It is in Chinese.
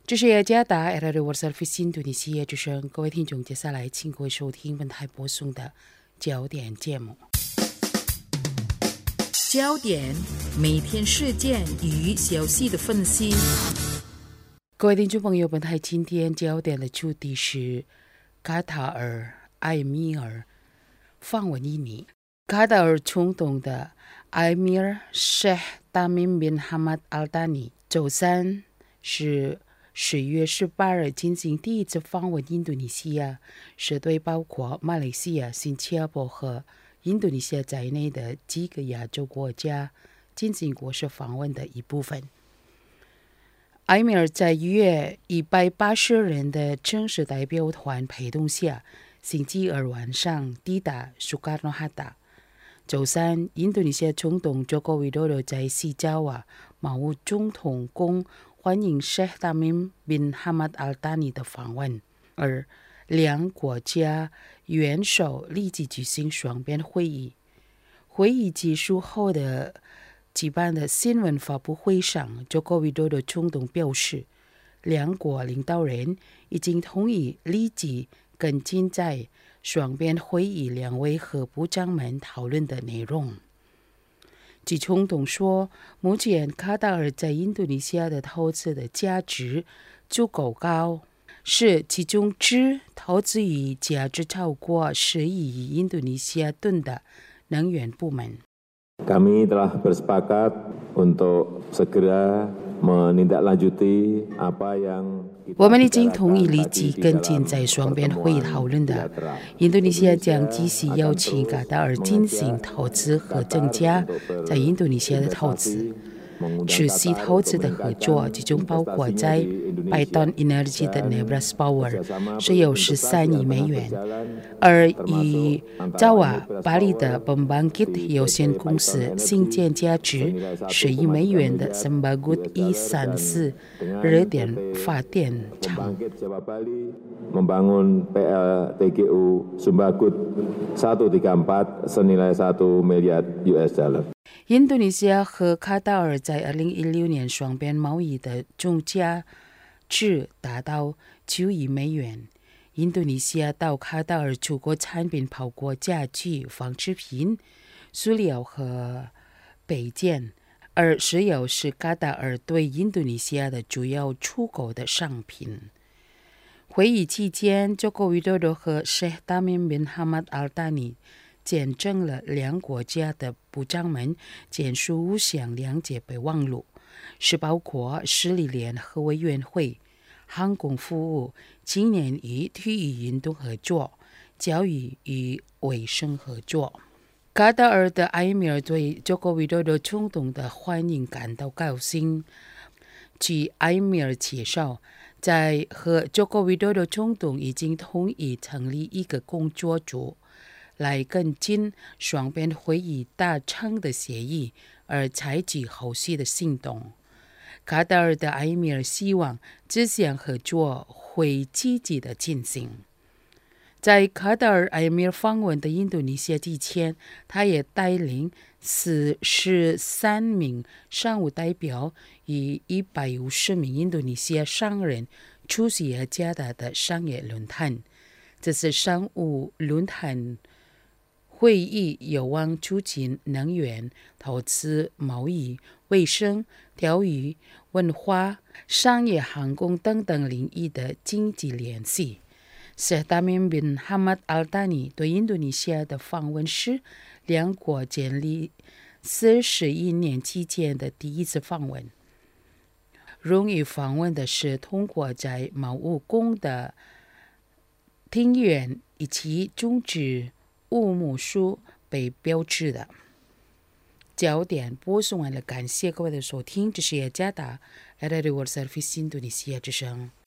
这是雅加达 RRI World Service 印度尼西亚之声，各位听众，接下来请各位收听本台播送的焦点节目。焦点每天事件与消息的分析。各位听众朋友，本台今天焦点的主题是卡塔尔埃米尔访问印尼。卡塔尔总统的埃米尔 Sheikh Tamim bin Hamad Al Thani 周三是10月18日进行第一次访问印度尼西亚，是对包括马来西亚、新加坡和印度尼西亚在内的几个亚洲国家进行国事访问的一部分。埃米尔在约180人的正式代表团陪同下，星期二晚上抵达苏卡诺哈达。周三，印度尼西亚总统佐科维多多在西爪哇马乌总统宫欢迎 Sheikh Tamim bin Hamad Al Thani 的访问，而两国家元首立即举行双边会议。会议结束后的举办的新闻发布会上，佐科维多多总统表示，两国领导人已经同意立即跟进在双边会议两位和部长们讨论的内容。据总统说，目前卡塔尔在印度尼西亚的投资的价值足够高，是其中之投资于价值超过10亿印度尼西亚盾的能源部门。 Kami telah bersepakat untuk segera menindaklanjuti apa yang 我们已经同意立即跟进在双边会议讨论的，印度尼西亚将继续邀请卡塔尔进行投资和增加在印度尼西亚的投资。持续投资的合作其中包括在Python Energy 的 Nebras Power 是有13亿美元，而与爪哇巴黎的 Pembangkit 有限公司新建价值10亿美元的 Sembagud E34 热电发电厂。 membangun PLTGU Sembagud 134 senilai $1 miliar。 印度尼西亚和卡塔尔在2016年双边贸易的总价值达到9亿美元。印度尼西亚到卡塔尔出口产品包括家具、纺织品、塑料和配件，而石油是卡塔尔对印度尼西亚的主要出口的商品。会议期间，佐科维多多和 Sheikh Tamim bin Hamad Al Thani 见证了两国家的部长们签署5项两节备忘录，是包括势力联合委员会、航空服务、青年与体育运动合作、教育与卫生合作。卡塔尔的埃米尔对佐科维多多总统的欢迎感到高兴。据埃米尔介绍，在和佐科维多多总统已经同意成立一个工作组，来跟进双边会议达成的协议，而采取后续的行动。卡塔尔的埃米尔希望这项合作会积极的进行。在卡塔尔埃米尔访问的印度尼西亚之前，他也带领43名商务代表与150名印度尼西亚商人出席雅加达的商业论坛。这次商务论坛会议有望促进能源、投资、贸易、卫生、教育、文化、商业、航空等等领域的经济联系。Sheikh Tamim bin Hamad Al Thani 对印度尼西亚的访问是两国建立41年期间的第一次访问。荣誉访问的是通过在茅屋宫的庭院以及种植乌木树被标志的。焦点播送完了，感谢各位的收听，这是雅加达 RRI World Service 印度尼西亚之声。